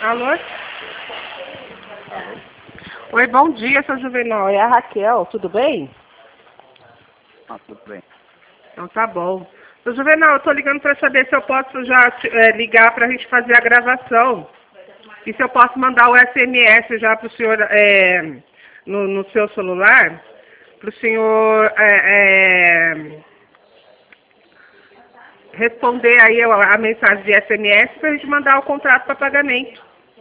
Alô? Alô? Oi, bom dia, seu Juvenal. É a Raquel, tudo bem? Ah, tudo bem. Então tá bom. Seu Juvenal, eu tô ligando para saber se eu posso já ligar para a gente fazer a gravação. E se eu posso mandar o SMS já para o senhor no seu celular, para o senhor responder aí a mensagem de SMS para a gente mandar o contrato para pagamento.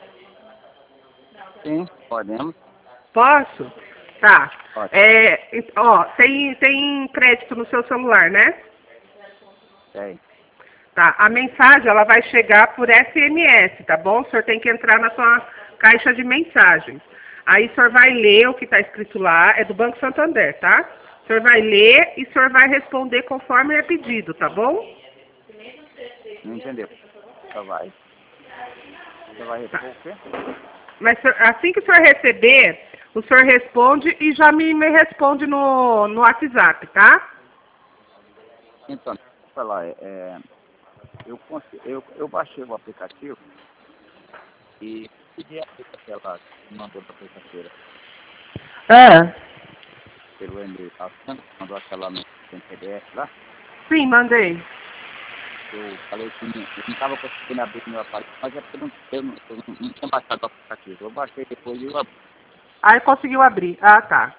Sim, podemos. Posso? Tá. Pode. Tem crédito no seu celular, né? Tem. Tá. A mensagem, ela vai chegar por SMS, tá bom? O senhor tem que entrar na sua caixa de mensagens. Aí o senhor vai ler o que está escrito lá, é do Banco Santander, tá? O senhor vai ler e o senhor vai responder conforme é pedido, tá bom? Não entendeu? Só vai. Você vai Tá. repor o quê? Mas assim que o senhor receber, o senhor responde e já me responde no WhatsApp, tá? Então, falar, eu baixei o aplicativo e pedi a ficha que ela mandou na terça-feira pelo e-mail. Tá? Mandou aquela mensagem PDF lá. Sim, mandei. Eu falei que eu não estava conseguindo abrir meu aparelho, mas é porque eu não tinha baixado o aplicativo. Eu baixei depois e eu abri. Aí conseguiu abrir. Ah, tá.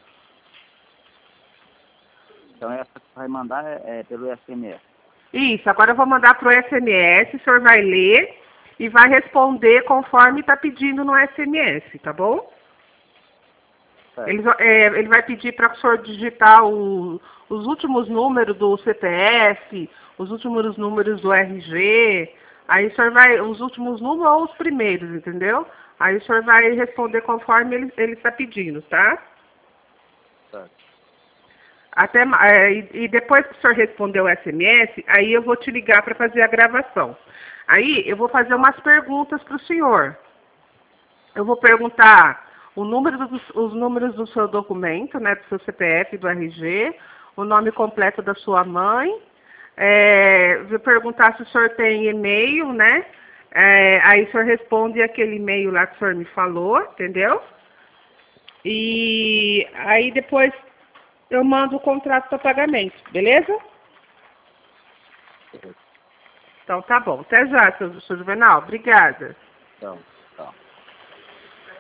Então essa que vai mandar é pelo SMS. Isso, agora eu vou mandar pro SMS, o senhor vai ler e vai responder conforme está pedindo no SMS, tá bom? Certo. Ele vai pedir para o senhor digitar os últimos números do CPF, os últimos números do RG, aí o senhor vai, os últimos números ou os primeiros, entendeu? Aí o senhor vai responder conforme ele está pedindo, tá? Certo. E depois que o senhor responder o SMS, aí eu vou te ligar para fazer a gravação. Aí eu vou fazer umas perguntas para o senhor. Eu vou perguntar os números do seu documento, né, do seu CPF, do RG, o nome completo da sua mãe. Vou perguntar se o senhor tem e-mail, né? Aí o senhor responde aquele e-mail lá que o senhor me falou, entendeu? E aí depois eu mando o contrato para pagamento, beleza? Beleza. Então tá bom. Até já, seu Juvenal. Obrigada. Então.